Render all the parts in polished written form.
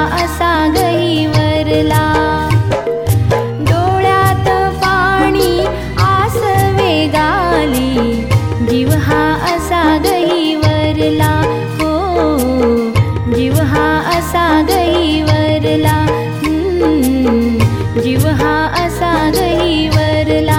असा गहिवरला. डोळ्यात पाणी आस वेगाली, जीव हा असा गहिवरला. हो, जीव हा असा गहिवरला. जीव हा असा गहिवरला.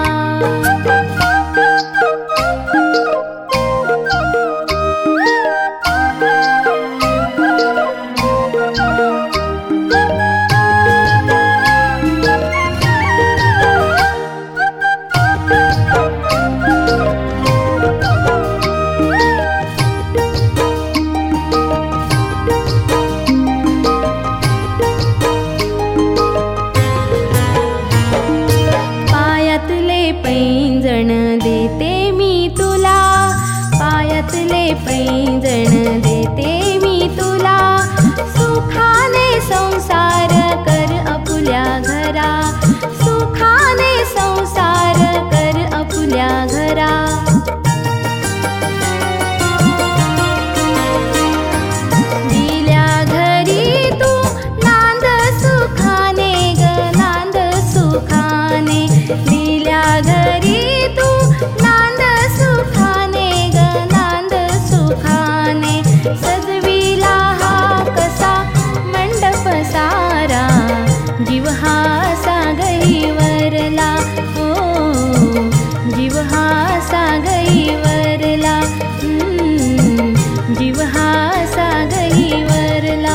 पैंजण देते मी तुला, पायातले पैंजण देते मी तुला. सुखाने संसार कर आपुल्या घरा, सुखाने संसार कर आपुल्या घरा. दिल्या घरी तू नांद सुखाने ग, नांद सुखाने. दिल्या घरी तू नांद सुखाने ग, नांद सुखाने. सजविला हा कसा मंडप सारा, जीव हा असा गहिवरला. हो, जीव हा असा गहिवरला. जीव हा असा गहिवरला.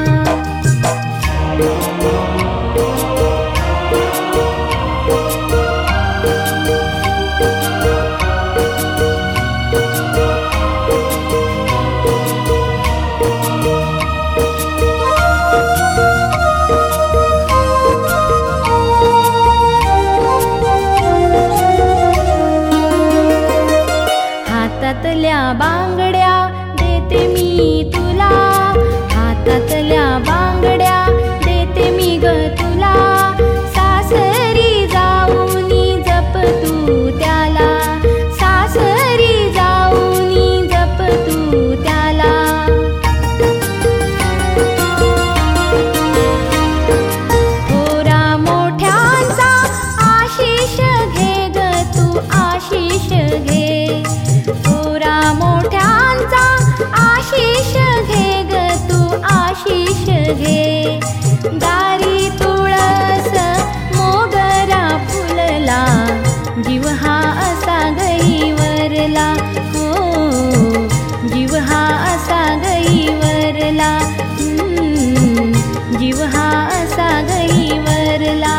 हातातल्या बांगड्या देते मी तुला, हातातल्या बांगड्या देते मी ग तुला. सासरी जाऊनी जप तू त्याला, सासरी जाऊनी जप तू त्याला. थोरा मोठ्यांचा आशीष घे ग तू, आशीष घे. थोरा मोठ्यांचा आशीष घे ग तू, आशीष घे. दारी तुळस मोगरा फुलला, जीव हा असा गहिवरला. हो, जीव हा असा गहिवरला. जीव हा असा गहिवरला.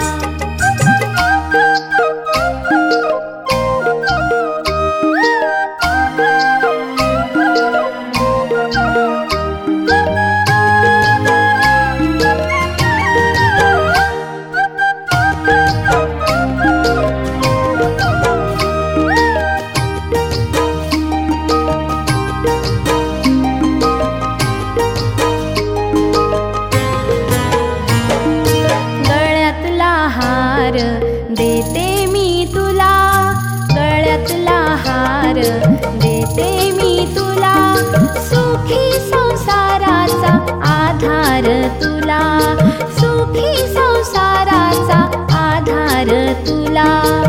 हार देते मी तुला, गळ्यातला हार देते मी तुला. सुखी संसाराचा आधार तुला, सुखी संसाराचा आधार तुला.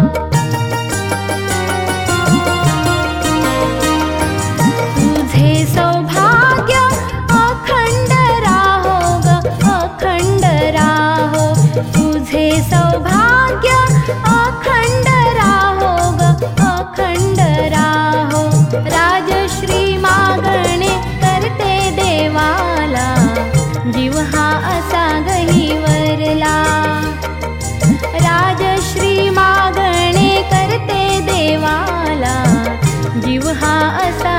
तुझे सौभाग्य अखंड राहो ग, अखंड राहो. तुझे सौभाग्य अखंड राहो ग, अखंड राहो. राजश्री मागणे करते देवाला, जीव हा असा गहिवरला. राजश्री मागणे करते देवाला, जीव हा असा